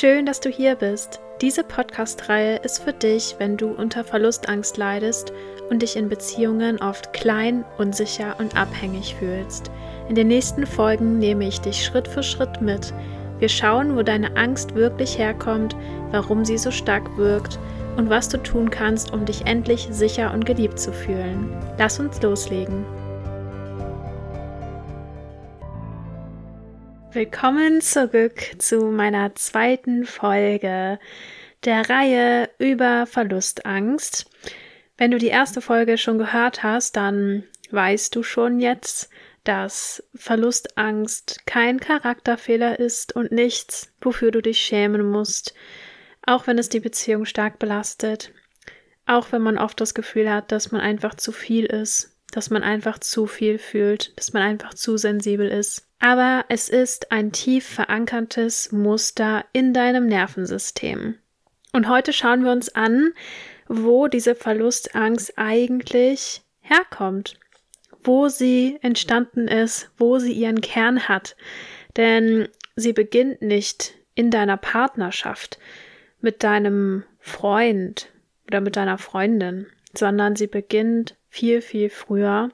Schön, dass du hier bist. Diese Podcast-Reihe ist für dich, wenn du unter Verlustangst leidest und dich in Beziehungen oft klein, unsicher und abhängig fühlst. In den nächsten Folgen nehme ich dich Schritt für Schritt mit. Wir schauen, wo deine Angst wirklich herkommt, warum sie so stark wirkt und was du tun kannst, um dich endlich sicher und geliebt zu fühlen. Lass uns loslegen. Willkommen zurück zu meiner zweiten Folge der Reihe über Verlustangst. Wenn du die erste Folge schon gehört hast, dann weißt du schon jetzt, dass Verlustangst kein Charakterfehler ist und nichts, wofür du dich schämen musst, auch wenn es die Beziehung stark belastet, auch wenn man oft das Gefühl hat, dass man einfach zu viel ist, dass man einfach zu viel fühlt, dass man einfach zu sensibel ist. Aber es ist ein tief verankertes Muster in deinem Nervensystem. Und heute schauen wir uns an, wo diese Verlustangst eigentlich herkommt, wo sie entstanden ist, wo sie ihren Kern hat. Denn sie beginnt nicht in deiner Partnerschaft mit deinem Freund oder mit deiner Freundin, sondern sie beginnt viel, viel früher,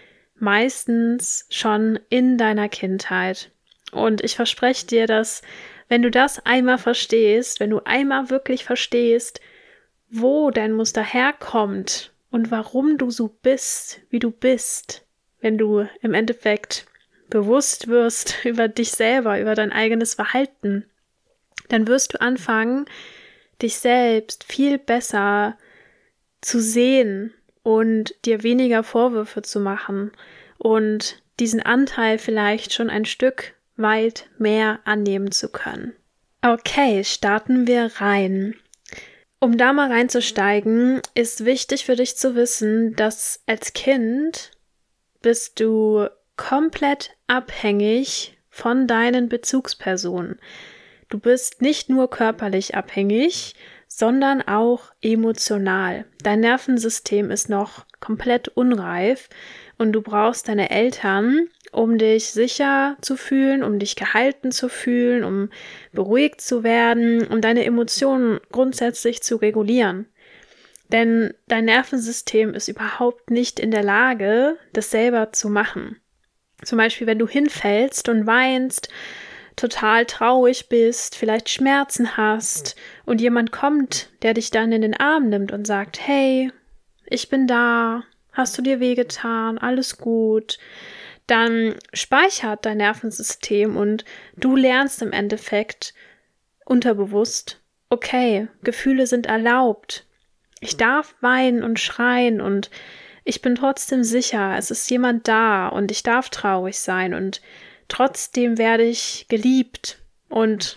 meistens schon in deiner Kindheit. Und ich verspreche dir, dass wenn du das einmal verstehst, wenn du einmal wirklich verstehst, wo dein Muster herkommt und warum du so bist, wie du bist, wenn du im Endeffekt bewusst wirst über dich selber, über dein eigenes Verhalten, dann wirst du anfangen, dich selbst viel besser zu sehen und dir weniger Vorwürfe zu machen und diesen Anteil vielleicht schon ein Stück weit mehr annehmen zu können. Okay, starten wir rein. Um da mal reinzusteigen, ist wichtig für dich zu wissen, dass als Kind bist du komplett abhängig von deinen Bezugspersonen. Du bist nicht nur körperlich abhängig, sondern auch emotional. Dein Nervensystem ist noch komplett unreif und du brauchst deine Eltern, um dich sicher zu fühlen, um dich gehalten zu fühlen, um beruhigt zu werden, um deine Emotionen grundsätzlich zu regulieren. Denn dein Nervensystem ist überhaupt nicht in der Lage, das selber zu machen. Zum Beispiel, wenn du hinfällst und weinst, total traurig bist, vielleicht Schmerzen hast und jemand kommt, der dich dann in den Arm nimmt und sagt, hey, ich bin da, hast du dir wehgetan, alles gut, dann speichert dein Nervensystem und du lernst im Endeffekt unterbewusst, okay, Gefühle sind erlaubt, ich darf weinen und schreien und ich bin trotzdem sicher, es ist jemand da und ich darf traurig sein und trotzdem werde ich geliebt und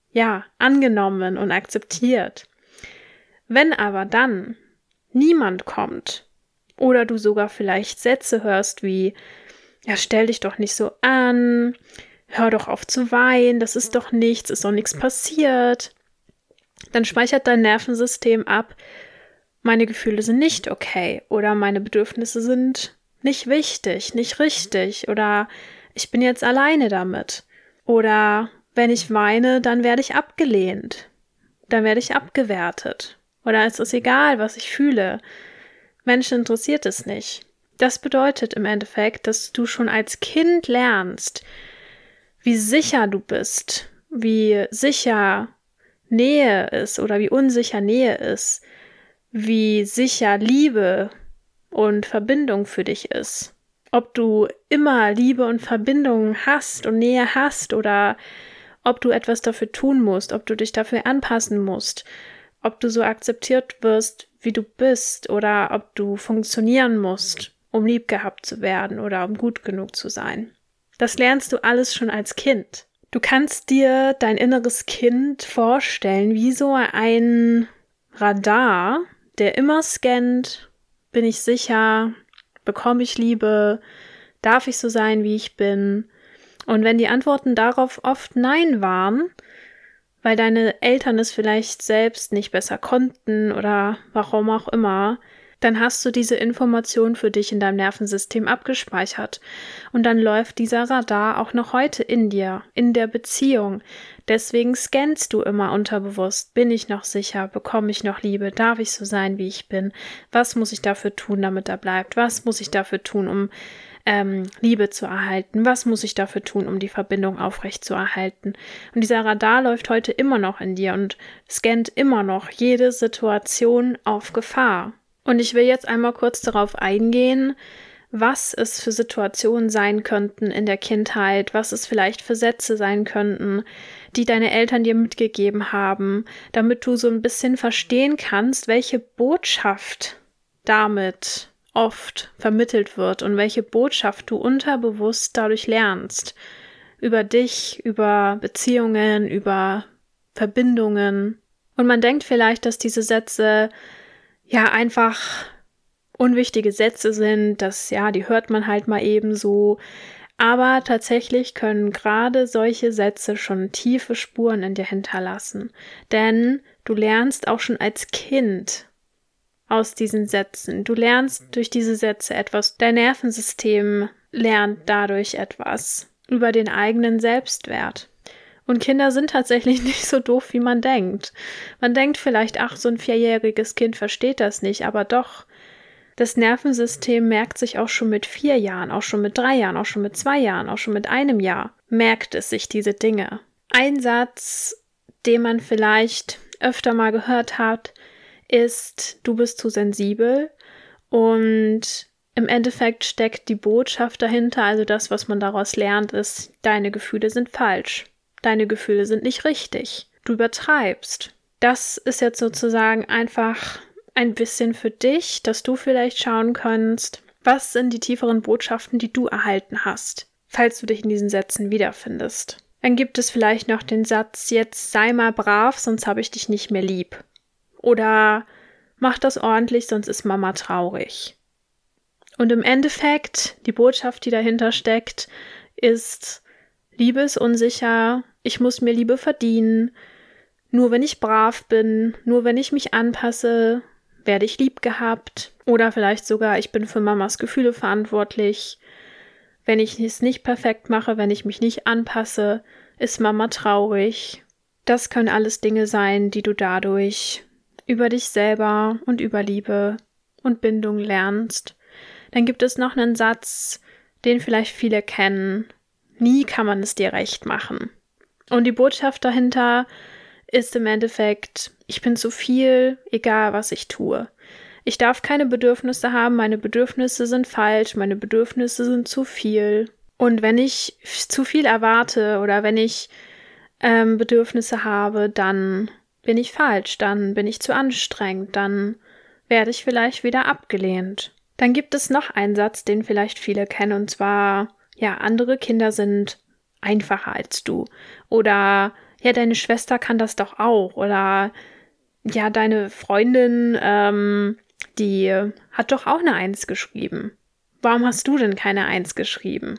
angenommen und akzeptiert. Wenn aber dann niemand kommt oder du sogar vielleicht Sätze hörst wie, ja, stell dich doch nicht so an, hör doch auf zu weinen, das ist doch nichts, ist doch nichts passiert, dann speichert dein Nervensystem ab, meine Gefühle sind nicht okay oder meine Bedürfnisse sind nicht wichtig, nicht richtig oder ich bin jetzt alleine damit. Oder wenn ich weine, dann werde ich abgelehnt. Dann werde ich abgewertet. Oder es ist egal, was ich fühle. Menschen interessiert es nicht. Das bedeutet im Endeffekt, dass du schon als Kind lernst, wie sicher du bist, wie sicher Nähe ist oder wie unsicher Nähe ist, wie sicher Liebe und Verbindung für dich ist. Ob du immer Liebe und Verbindung hast und Nähe hast oder ob du etwas dafür tun musst, ob du dich dafür anpassen musst, ob du so akzeptiert wirst, wie du bist oder ob du funktionieren musst, um lieb gehabt zu werden oder um gut genug zu sein. Das lernst du alles schon als Kind. Du kannst dir dein inneres Kind vorstellen wie so ein Radar, der immer scannt, bin ich sicher, bekomme ich Liebe? Darf ich so sein, wie ich bin? Und wenn die Antworten darauf oft Nein waren, weil deine Eltern es vielleicht selbst nicht besser konnten oder warum auch immer, dann hast du diese Information für dich in deinem Nervensystem abgespeichert. Und dann läuft dieser Radar auch noch heute in dir, in der Beziehung. Deswegen scannst du immer unterbewusst. Bin ich noch sicher? Bekomme ich noch Liebe? Darf ich so sein, wie ich bin? Was muss ich dafür tun, damit er bleibt? Was muss ich dafür tun, um Liebe zu erhalten? Was muss ich dafür tun, um die Verbindung aufrechtzuerhalten? Und dieser Radar läuft heute immer noch in dir und scannt immer noch jede Situation auf Gefahr. Und ich will jetzt einmal kurz darauf eingehen, was es für Situationen sein könnten in der Kindheit, was es vielleicht für Sätze sein könnten, die deine Eltern dir mitgegeben haben, damit du so ein bisschen verstehen kannst, welche Botschaft damit oft vermittelt wird und welche Botschaft du unterbewusst dadurch lernst. Über dich, über Beziehungen, über Verbindungen. Und man denkt vielleicht, dass diese Sätze ja einfach unwichtige Sätze sind, die hört man halt mal eben so. Aber tatsächlich können gerade solche Sätze schon tiefe Spuren in dir hinterlassen. Denn du lernst auch schon als Kind aus diesen Sätzen. Du lernst durch diese Sätze etwas. Dein Nervensystem lernt dadurch etwas über den eigenen Selbstwert. Und Kinder sind tatsächlich nicht so doof, wie man denkt. Man denkt vielleicht, ach, so ein 4-jähriges Kind versteht das nicht, aber doch, das Nervensystem merkt sich auch schon mit 4 Jahren, auch schon mit 3 Jahren, auch schon mit 2 Jahren, auch schon mit 1 Jahr, merkt es sich diese Dinge. Ein Satz, den man vielleicht öfter mal gehört hat, ist, du bist zu sensibel, und im Endeffekt steckt die Botschaft dahinter, also das, was man daraus lernt, ist, deine Gefühle sind falsch, deine Gefühle sind nicht richtig, du übertreibst. Das ist jetzt sozusagen einfach ein bisschen für dich, dass du vielleicht schauen kannst, was sind die tieferen Botschaften, die du erhalten hast, falls du dich in diesen Sätzen wiederfindest. Dann gibt es vielleicht noch den Satz, jetzt sei mal brav, sonst habe ich dich nicht mehr lieb. Oder mach das ordentlich, sonst ist Mama traurig. Und im Endeffekt, die Botschaft, die dahinter steckt, ist, Liebe ist unsicher, ich muss mir Liebe verdienen, nur wenn ich brav bin, nur wenn ich mich anpasse, werde ich lieb gehabt. Oder vielleicht sogar, ich bin für Mamas Gefühle verantwortlich. Wenn ich es nicht perfekt mache, wenn ich mich nicht anpasse, ist Mama traurig. Das können alles Dinge sein, die du dadurch über dich selber und über Liebe und Bindung lernst. Dann gibt es noch einen Satz, den vielleicht viele kennen. Nie kann man es dir recht machen. Und die Botschaft dahinter ist im Endeffekt, ich bin zu viel, egal was ich tue. Ich darf keine Bedürfnisse haben, meine Bedürfnisse sind falsch, meine Bedürfnisse sind zu viel. Und wenn ich zu viel erwarte oder wenn ich Bedürfnisse habe, dann bin ich falsch, dann bin ich zu anstrengend, dann werde ich vielleicht wieder abgelehnt. Dann gibt es noch einen Satz, den vielleicht viele kennen, und zwar, andere Kinder sind einfacher als du. Oder, deine Schwester kann das doch auch. Oder, deine Freundin, die hat doch auch eine 1 geschrieben. Warum hast du denn keine 1 geschrieben?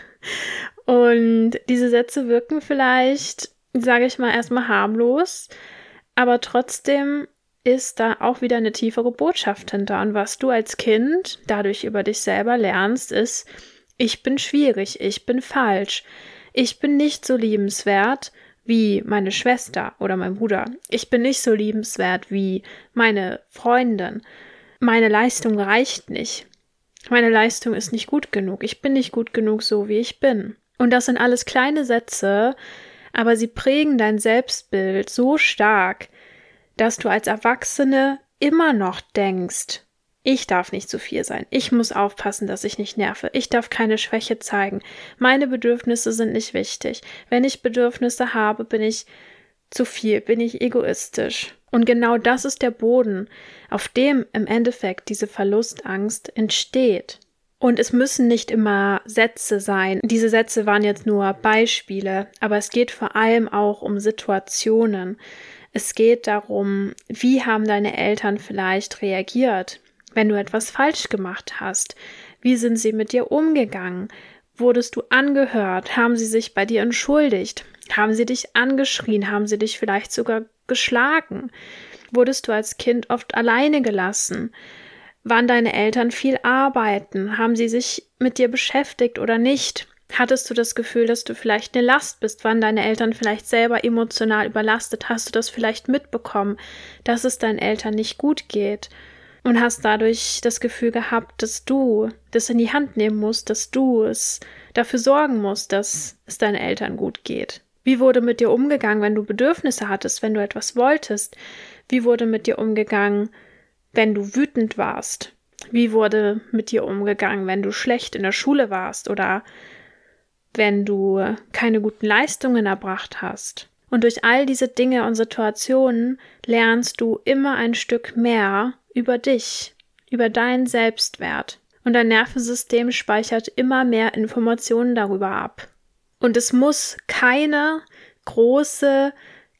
Und diese Sätze wirken vielleicht, sage ich mal, erstmal harmlos, aber trotzdem ist da auch wieder eine tiefere Botschaft hinter. Und was du als Kind dadurch über dich selber lernst, ist, ich bin schwierig, ich bin falsch, ich bin nicht so liebenswert wie meine Schwester oder mein Bruder. Ich bin nicht so liebenswert wie meine Freundin. Meine Leistung reicht nicht. Meine Leistung ist nicht gut genug. Ich bin nicht gut genug, so wie ich bin. Und das sind alles kleine Sätze, aber sie prägen dein Selbstbild so stark, dass du als Erwachsene immer noch denkst, ich darf nicht zu viel sein, ich muss aufpassen, dass ich nicht nerve, ich darf keine Schwäche zeigen, meine Bedürfnisse sind nicht wichtig, wenn ich Bedürfnisse habe, bin ich zu viel, bin ich egoistisch. Und genau das ist der Boden, auf dem im Endeffekt diese Verlustangst entsteht. Und es müssen nicht immer Sätze sein. Diese Sätze waren jetzt nur Beispiele, aber es geht vor allem auch um Situationen. Es geht darum, wie haben deine Eltern vielleicht reagiert, wenn du etwas falsch gemacht hast? Wie sind sie mit dir umgegangen? Wurdest du angehört? Haben sie sich bei dir entschuldigt? Haben sie dich angeschrien? Haben sie dich vielleicht sogar geschlagen? Wurdest du als Kind oft alleine gelassen? Waren deine Eltern viel arbeiten? Haben sie sich mit dir beschäftigt oder nicht? Hattest du das Gefühl, dass du vielleicht eine Last bist, waren deine Eltern vielleicht selber emotional überlastet? Hast du das vielleicht mitbekommen, dass es deinen Eltern nicht gut geht? Und hast dadurch das Gefühl gehabt, dass du das in die Hand nehmen musst, dass du es dafür sorgen musst, dass es deinen Eltern gut geht? Wie wurde mit dir umgegangen, wenn du Bedürfnisse hattest, wenn du etwas wolltest? Wie wurde mit dir umgegangen, wenn du wütend warst? Wie wurde mit dir umgegangen, wenn du schlecht in der Schule warst oder wenn du keine guten Leistungen erbracht hast? Und durch all diese Dinge und Situationen lernst du immer ein Stück mehr über dich, über deinen Selbstwert. Und dein Nervensystem speichert immer mehr Informationen darüber ab. Und es muss keine große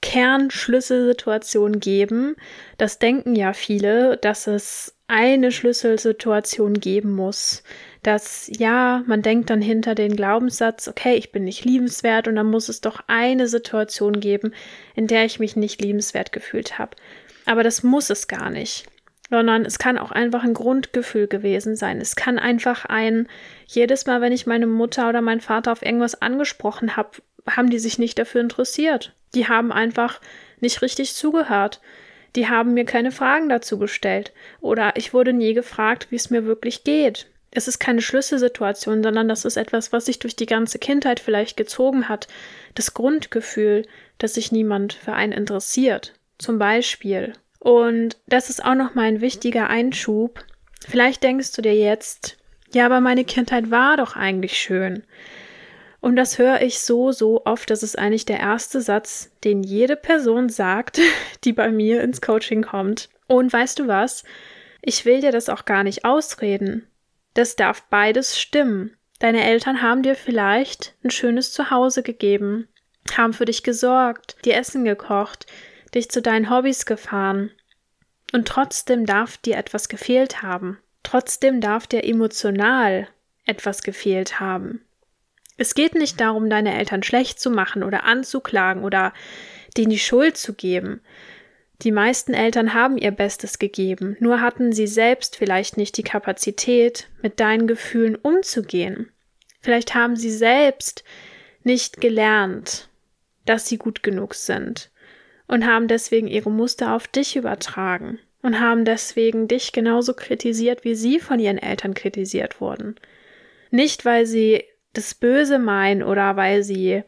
Kernschlüsselsituation geben. Das denken ja viele, dass es eine Schlüsselsituation geben muss. Dass, ja, man denkt dann hinter den Glaubenssatz, okay, ich bin nicht liebenswert und dann muss es doch eine Situation geben, in der ich mich nicht liebenswert gefühlt habe. Aber das muss es gar nicht. Sondern es kann auch einfach ein Grundgefühl gewesen sein. Es kann einfach jedes Mal, wenn ich meine Mutter oder meinen Vater auf irgendwas angesprochen habe, haben die sich nicht dafür interessiert. Die haben einfach nicht richtig zugehört. Die haben mir keine Fragen dazu gestellt. Oder ich wurde nie gefragt, wie es mir wirklich geht. Es ist keine Schlüsselsituation, sondern das ist etwas, was sich durch die ganze Kindheit vielleicht gezogen hat. Das Grundgefühl, dass sich niemand für einen interessiert. Zum Beispiel. Und das ist auch nochmal ein wichtiger Einschub. Vielleicht denkst du dir jetzt, ja, aber meine Kindheit war doch eigentlich schön. Und das höre ich so oft, das ist eigentlich der erste Satz, den jede Person sagt, die bei mir ins Coaching kommt. Und weißt du was? Ich will dir das auch gar nicht ausreden. Das darf beides stimmen. Deine Eltern haben dir vielleicht ein schönes Zuhause gegeben, haben für dich gesorgt, dir Essen gekocht, dich zu deinen Hobbys gefahren. Und trotzdem darf dir etwas gefehlt haben. Trotzdem darf dir emotional etwas gefehlt haben. Es geht nicht darum, deine Eltern schlecht zu machen oder anzuklagen oder denen die Schuld zu geben. Die meisten Eltern haben ihr Bestes gegeben, nur hatten sie selbst vielleicht nicht die Kapazität, mit deinen Gefühlen umzugehen. Vielleicht haben sie selbst nicht gelernt, dass sie gut genug sind und haben deswegen ihre Muster auf dich übertragen und haben deswegen dich genauso kritisiert, wie sie von ihren Eltern kritisiert wurden. Nicht, weil sie das Böse meinen oder weil sie,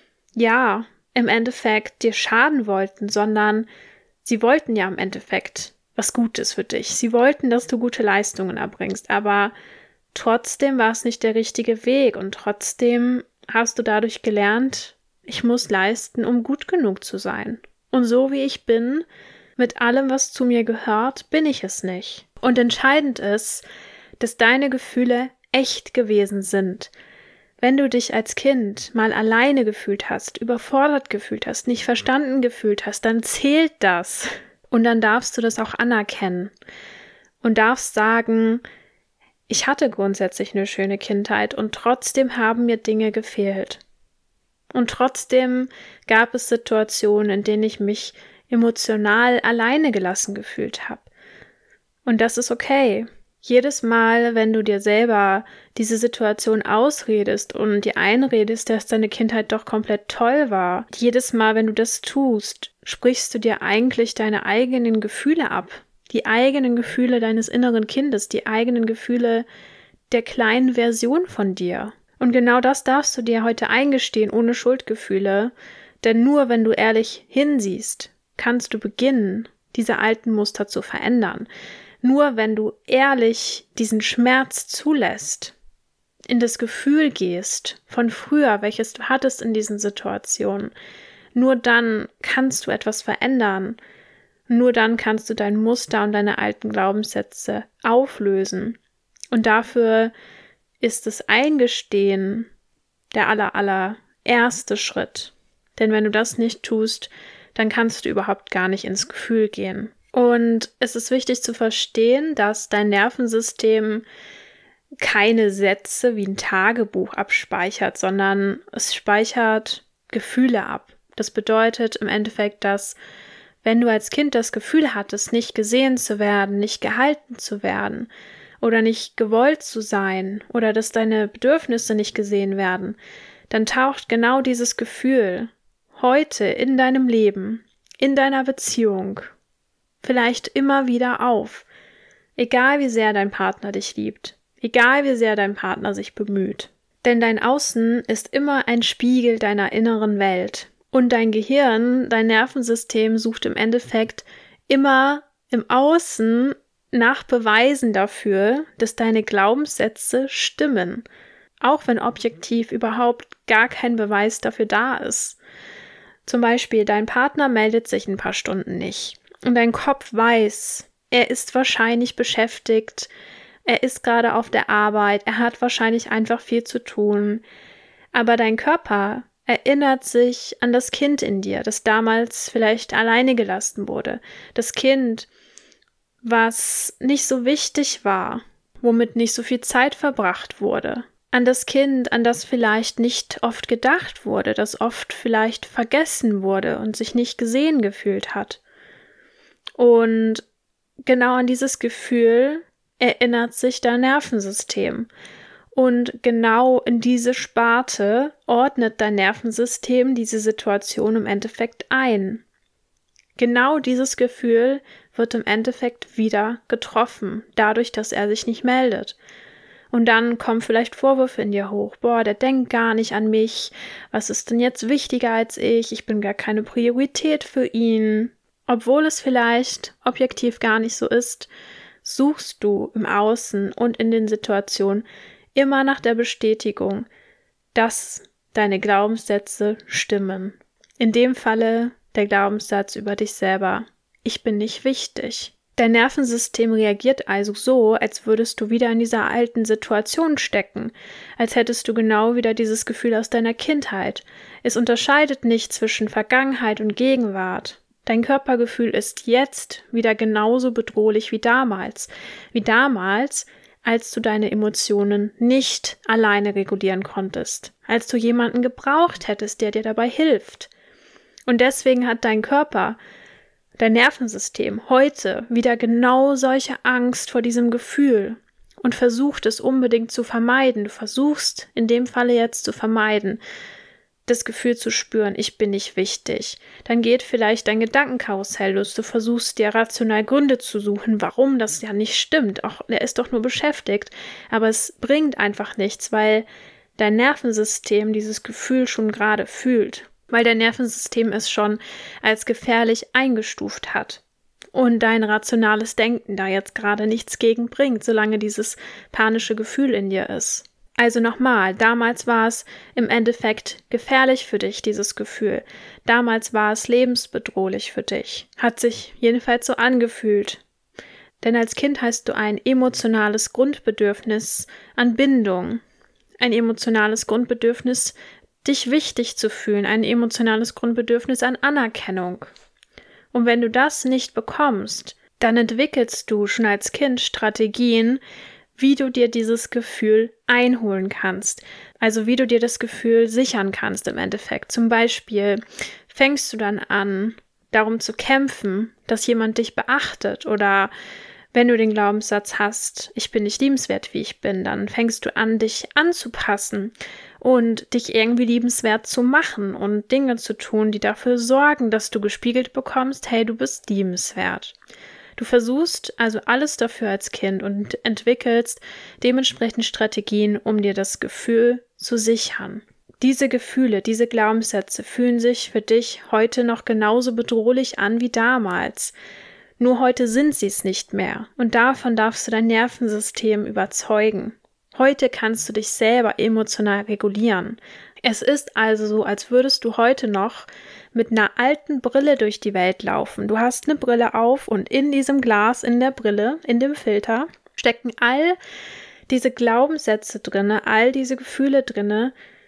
ja, im Endeffekt dir schaden wollten, sondern sie wollten ja im Endeffekt was Gutes für dich. Sie wollten, dass du gute Leistungen erbringst, aber trotzdem war es nicht der richtige Weg und trotzdem hast du dadurch gelernt, ich muss leisten, um gut genug zu sein. Und so wie ich bin, mit allem, was zu mir gehört, bin ich es nicht. Und entscheidend ist, dass deine Gefühle echt gewesen sind. Wenn du dich als Kind mal alleine gefühlt hast, überfordert gefühlt hast, nicht verstanden gefühlt hast, dann zählt das. Und dann darfst du das auch anerkennen. Und darfst sagen, ich hatte grundsätzlich eine schöne Kindheit und trotzdem haben mir Dinge gefehlt. Und trotzdem gab es Situationen, in denen ich mich emotional alleine gelassen gefühlt habe. Und das ist okay. Jedes Mal, wenn du dir selber diese Situation ausredest und dir einredest, dass deine Kindheit doch komplett toll war, jedes Mal, wenn du das tust, sprichst du dir eigentlich deine eigenen Gefühle ab. Die eigenen Gefühle deines inneren Kindes, die eigenen Gefühle der kleinen Version von dir. Und genau das darfst du dir heute eingestehen, ohne Schuldgefühle. Denn nur wenn du ehrlich hinsiehst, kannst du beginnen, diese alten Muster zu verändern. Nur wenn du ehrlich diesen Schmerz zulässt, in das Gefühl gehst von früher, welches du hattest in diesen Situationen, nur dann kannst du etwas verändern. Nur dann kannst du dein Muster und deine alten Glaubenssätze auflösen. Und dafür ist das Eingestehen der allererste Schritt. Denn wenn du das nicht tust, dann kannst du überhaupt gar nicht ins Gefühl gehen. Und es ist wichtig zu verstehen, dass dein Nervensystem keine Sätze wie ein Tagebuch abspeichert, sondern es speichert Gefühle ab. Das bedeutet im Endeffekt, dass wenn du als Kind das Gefühl hattest, nicht gesehen zu werden, nicht gehalten zu werden oder nicht gewollt zu sein oder dass deine Bedürfnisse nicht gesehen werden, dann taucht genau dieses Gefühl heute in deinem Leben, in deiner Beziehung vielleicht immer wieder auf. Egal wie sehr dein Partner dich liebt, egal wie sehr dein Partner sich bemüht. Denn dein Außen ist immer ein Spiegel deiner inneren Welt. Und dein Gehirn, dein Nervensystem sucht im Endeffekt immer im Außen nach Beweisen dafür, dass deine Glaubenssätze stimmen. Auch wenn objektiv überhaupt gar kein Beweis dafür da ist. Zum Beispiel, dein Partner meldet sich ein paar Stunden nicht. Und dein Kopf weiß, er ist wahrscheinlich beschäftigt, er ist gerade auf der Arbeit, er hat wahrscheinlich einfach viel zu tun. Aber dein Körper erinnert sich an das Kind in dir, das damals vielleicht alleine gelassen wurde. Das Kind, was nicht so wichtig war, womit nicht so viel Zeit verbracht wurde. An das Kind, an das vielleicht nicht oft gedacht wurde, das oft vielleicht vergessen wurde und sich nicht gesehen gefühlt hat. Und genau an dieses Gefühl erinnert sich dein Nervensystem. Und genau in diese Sparte ordnet dein Nervensystem diese Situation im Endeffekt ein. Genau dieses Gefühl wird im Endeffekt wieder getroffen, dadurch, dass er sich nicht meldet. Und dann kommen vielleicht Vorwürfe in dir hoch. Boah, der denkt gar nicht an mich. Was ist denn jetzt wichtiger als ich? Ich bin gar keine Priorität für ihn. Obwohl es vielleicht objektiv gar nicht so ist, suchst du im Außen und in den Situationen immer nach der Bestätigung, dass deine Glaubenssätze stimmen. In dem Falle der Glaubenssatz über dich selber: Ich bin nicht wichtig. Dein Nervensystem reagiert also so, als würdest du wieder in dieser alten Situation stecken, als hättest du genau wieder dieses Gefühl aus deiner Kindheit. Es unterscheidet nicht zwischen Vergangenheit und Gegenwart. Dein Körpergefühl ist jetzt wieder genauso bedrohlich wie damals, als du deine Emotionen nicht alleine regulieren konntest, als du jemanden gebraucht hättest, der dir dabei hilft. Und deswegen hat dein Körper, dein Nervensystem heute wieder genau solche Angst vor diesem Gefühl und versucht es unbedingt zu vermeiden. Du versuchst in dem Falle jetzt zu vermeiden, das Gefühl zu spüren, ich bin nicht wichtig. Dann geht vielleicht dein Gedankenkarussell los. Du versuchst dir rational Gründe zu suchen, warum das ja nicht stimmt. Auch er ist doch nur beschäftigt. Aber es bringt einfach nichts, weil dein Nervensystem dieses Gefühl schon gerade fühlt. Weil dein Nervensystem es schon als gefährlich eingestuft hat. Und dein rationales Denken da jetzt gerade nichts gegen bringt, solange dieses panische Gefühl in dir ist. Also nochmal, damals war es im Endeffekt gefährlich für dich, dieses Gefühl. Damals war es lebensbedrohlich für dich. Hat sich jedenfalls so angefühlt. Denn als Kind hast du ein emotionales Grundbedürfnis an Bindung. Ein emotionales Grundbedürfnis, dich wichtig zu fühlen. Ein emotionales Grundbedürfnis an Anerkennung. Und wenn du das nicht bekommst, dann entwickelst du schon als Kind Strategien, wie du dir dieses Gefühl einholen kannst. Also wie du dir das Gefühl sichern kannst im Endeffekt. Zum Beispiel fängst du dann an, darum zu kämpfen, dass jemand dich beachtet. Oder wenn du den Glaubenssatz hast, ich bin nicht liebenswert, wie ich bin, dann fängst du an, dich anzupassen und dich irgendwie liebenswert zu machen und Dinge zu tun, die dafür sorgen, dass du gespiegelt bekommst, hey, du bist liebenswert. Du versuchst also alles dafür als Kind und entwickelst dementsprechend Strategien, um dir das Gefühl zu sichern. Diese Gefühle, diese Glaubenssätze fühlen sich für dich heute noch genauso bedrohlich an wie damals. Nur heute sind sie es nicht mehr und davon darfst du dein Nervensystem überzeugen. Heute kannst du dich selber emotional regulieren. Es ist also so, als würdest du heute noch mit einer alten Brille durch die Welt laufen. Du hast eine Brille auf und in diesem Glas, in der Brille, in dem Filter, stecken all diese Glaubenssätze drinne, all diese Gefühle drinne,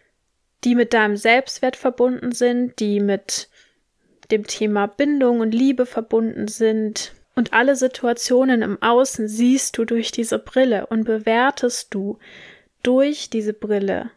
die mit deinem Selbstwert verbunden sind, die mit dem Thema Bindung und Liebe verbunden sind. Und alle Situationen im Außen siehst du durch diese Brille und bewertest du durch diese Brille,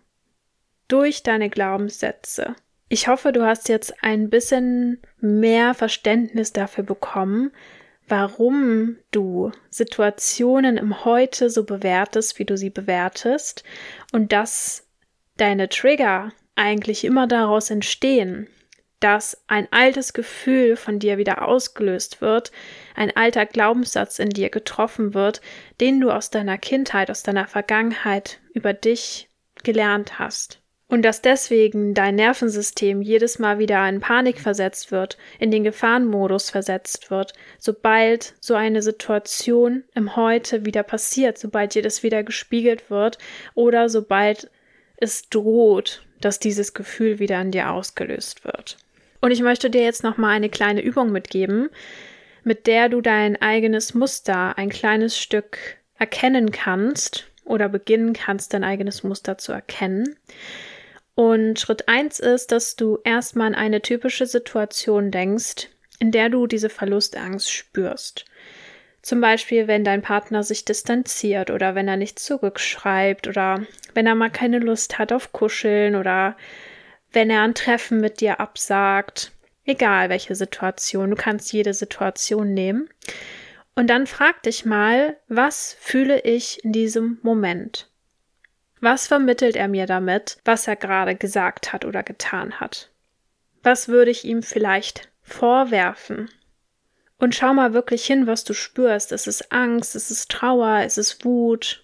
durch deine Glaubenssätze. Ich hoffe, du hast jetzt ein bisschen mehr Verständnis dafür bekommen, warum du Situationen im Heute so bewertest, wie du sie bewertest, und dass deine Trigger eigentlich immer daraus entstehen, dass ein altes Gefühl von dir wieder ausgelöst wird, ein alter Glaubenssatz in dir getroffen wird, den du aus deiner Kindheit, aus deiner Vergangenheit über dich gelernt hast. Und dass deswegen dein Nervensystem jedes Mal wieder in Panik versetzt wird, in den Gefahrenmodus versetzt wird, sobald so eine Situation im Heute wieder passiert, sobald dir das wieder gespiegelt wird oder sobald es droht, dass dieses Gefühl wieder in dir ausgelöst wird. Und ich möchte dir jetzt nochmal eine kleine Übung mitgeben, mit der du dein eigenes Muster ein kleines Stück erkennen kannst oder beginnen kannst, dein eigenes Muster zu erkennen. Und Schritt 1 ist, dass du erstmal an eine typische Situation denkst, in der du diese Verlustangst spürst. Zum Beispiel, wenn dein Partner sich distanziert oder wenn er nicht zurückschreibt oder wenn er mal keine Lust hat auf Kuscheln oder wenn er ein Treffen mit dir absagt. Egal welche Situation, du kannst jede Situation nehmen. Und dann frag dich mal, was fühle ich in diesem Moment? Was vermittelt er mir damit, was er gerade gesagt hat oder getan hat? Was würde ich ihm vielleicht vorwerfen? Und schau mal wirklich hin, was du spürst. Ist es Angst? Ist es Trauer? Ist es Wut?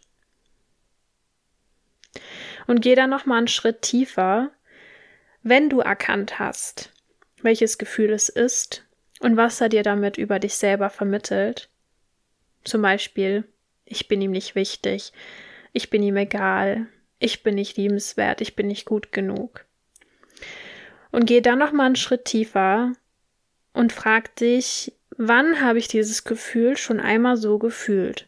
Und geh dann nochmal einen Schritt tiefer, wenn du erkannt hast, welches Gefühl es ist und was er dir damit über dich selber vermittelt. Zum Beispiel, ich bin ihm nicht wichtig, ich bin ihm egal, ich bin nicht liebenswert, ich bin nicht gut genug. Und geh dann nochmal einen Schritt tiefer und frag dich, wann habe ich dieses Gefühl schon einmal so gefühlt?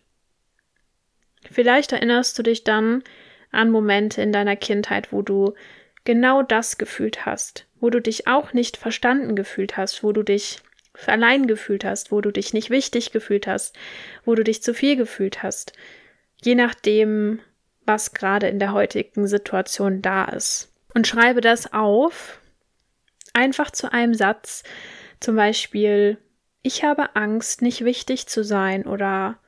Vielleicht erinnerst du dich dann an Momente in deiner Kindheit, wo du genau das gefühlt hast, wo du dich auch nicht verstanden gefühlt hast, wo du dich allein gefühlt hast, wo du dich nicht wichtig gefühlt hast, wo du dich zu viel gefühlt hast, je nachdem, was gerade in der heutigen Situation da ist. Und schreibe das auf, einfach zu einem Satz, zum Beispiel, ich habe Angst, nicht wichtig zu sein oder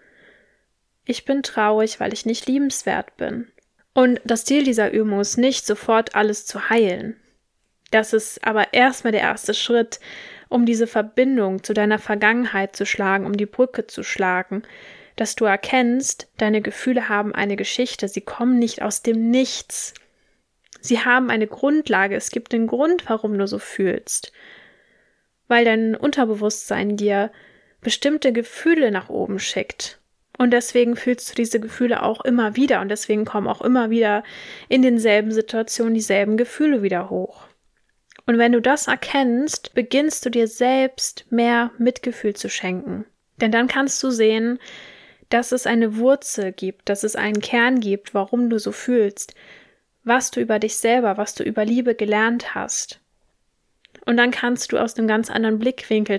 ich bin traurig, weil ich nicht liebenswert bin. Und das Ziel dieser Übung ist nicht, sofort alles zu heilen. Das ist aber erstmal der erste Schritt, um diese Verbindung zu deiner Vergangenheit zu schlagen, um die Brücke zu schlagen, dass du erkennst, deine Gefühle haben eine Geschichte, sie kommen nicht aus dem Nichts. Sie haben eine Grundlage, es gibt einen Grund, warum du so fühlst. Weil dein Unterbewusstsein dir bestimmte Gefühle nach oben schickt. Und deswegen fühlst du diese Gefühle auch immer wieder und deswegen kommen auch immer wieder in denselben Situationen dieselben Gefühle wieder hoch. Und wenn du das erkennst, beginnst du dir selbst mehr Mitgefühl zu schenken. Denn dann kannst du sehen, dass es eine Wurzel gibt, dass es einen Kern gibt, warum du so fühlst, was du über dich selber, was du über Liebe gelernt hast. Und dann kannst du aus einem ganz anderen Blickwinkel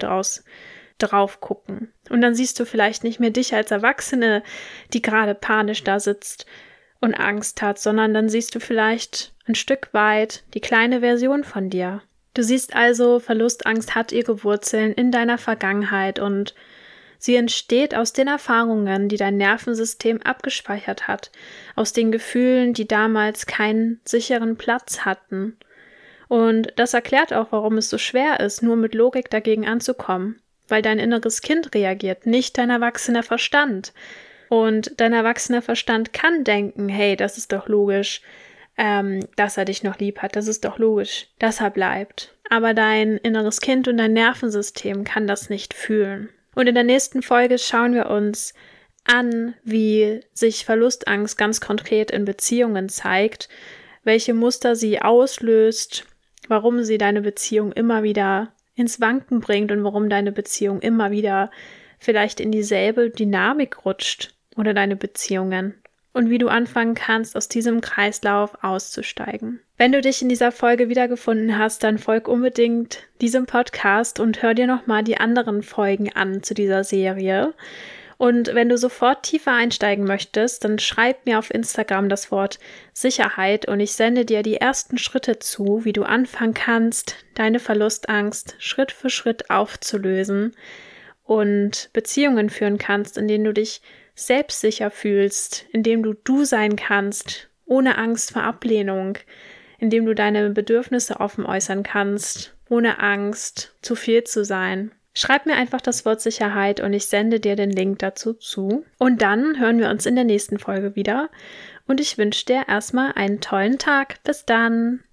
drauf gucken. Und dann siehst du vielleicht nicht mehr dich als Erwachsene, die gerade panisch da sitzt und Angst hat, sondern dann siehst du vielleicht ein Stück weit die kleine Version von dir. Du siehst also, Verlustangst hat ihre Wurzeln in deiner Vergangenheit und sie entsteht aus den Erfahrungen, die dein Nervensystem abgespeichert hat, aus den Gefühlen, die damals keinen sicheren Platz hatten. Und das erklärt auch, warum es so schwer ist, nur mit Logik dagegen anzukommen. Weil dein inneres Kind reagiert, nicht dein erwachsener Verstand. Und dein erwachsener Verstand kann denken, hey, das ist doch logisch, dass er dich noch lieb hat, das ist doch logisch, dass er bleibt. Aber dein inneres Kind und dein Nervensystem kann das nicht fühlen. Und in der nächsten Folge schauen wir uns an, wie sich Verlustangst ganz konkret in Beziehungen zeigt, welche Muster sie auslöst, warum sie deine Beziehung immer wieder ins Wanken bringt und warum deine Beziehung immer wieder vielleicht in dieselbe Dynamik rutscht oder deine Beziehungen und wie du anfangen kannst, aus diesem Kreislauf auszusteigen. Wenn du dich in dieser Folge wiedergefunden hast, dann folg unbedingt diesem Podcast und hör dir nochmal die anderen Folgen an zu dieser Serie. Und wenn du sofort tiefer einsteigen möchtest, dann schreib mir auf Instagram das Wort Sicherheit und ich sende dir die ersten Schritte zu, wie du anfangen kannst, deine Verlustangst Schritt für Schritt aufzulösen und Beziehungen führen kannst, in denen du dich selbstsicher fühlst, in dem du sein kannst, ohne Angst vor Ablehnung, in dem du deine Bedürfnisse offen äußern kannst, ohne Angst, zu viel zu sein. Schreib mir einfach das Wort Sicherheit und ich sende dir den Link dazu zu. Und dann hören wir uns in der nächsten Folge wieder. Und ich wünsche dir erstmal einen tollen Tag. Bis dann!